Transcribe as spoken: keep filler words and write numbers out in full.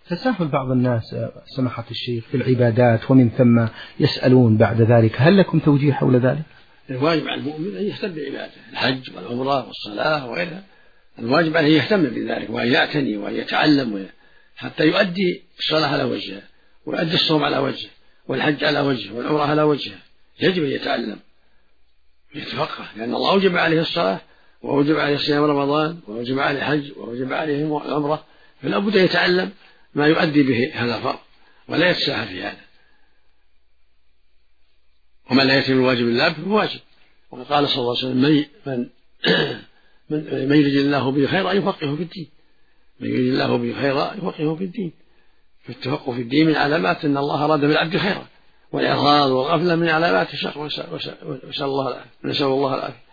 تساهل بعض الناس سماحة الشيخ في العبادات ومن ثم يسألون بعد ذلك، هل لكم توجيه حول ذلك؟ الواجب على المؤمن أن يهتم بعبادته، الحج والعمرة والصلاة وغيرها، الواجب عليه يهتم بذلك وأن يعتني وأن يتعلم حتى يؤدي الصلاة على وجهها، ويؤدي الصوم على وجهه، والحج على وجهه، والعمرة على وجهه. يجب أن يتعلم ويتفقه، لأن الله أوجب عليه الصلاة وأوجب عليه صيام رمضان وأوجب عليه الحج وأوجب عليه العمرة، فلا بد أن يتعلم ما يؤدي به هذا الفرض ولا يتساهل في هذا. ومن لا يتم الواجب إلا به واجب. وقال قال صلى الله عليه وسلم: من من من يريد الله به خيرا يفقهه في الدين. من يريد الله به خيرا يفقهه في الدين. فالتفقه في الدين من علامات أن الله أراد بالعبد خيرا، والإعراض والغفلة من علامات الشر، ونسأل الله العافية.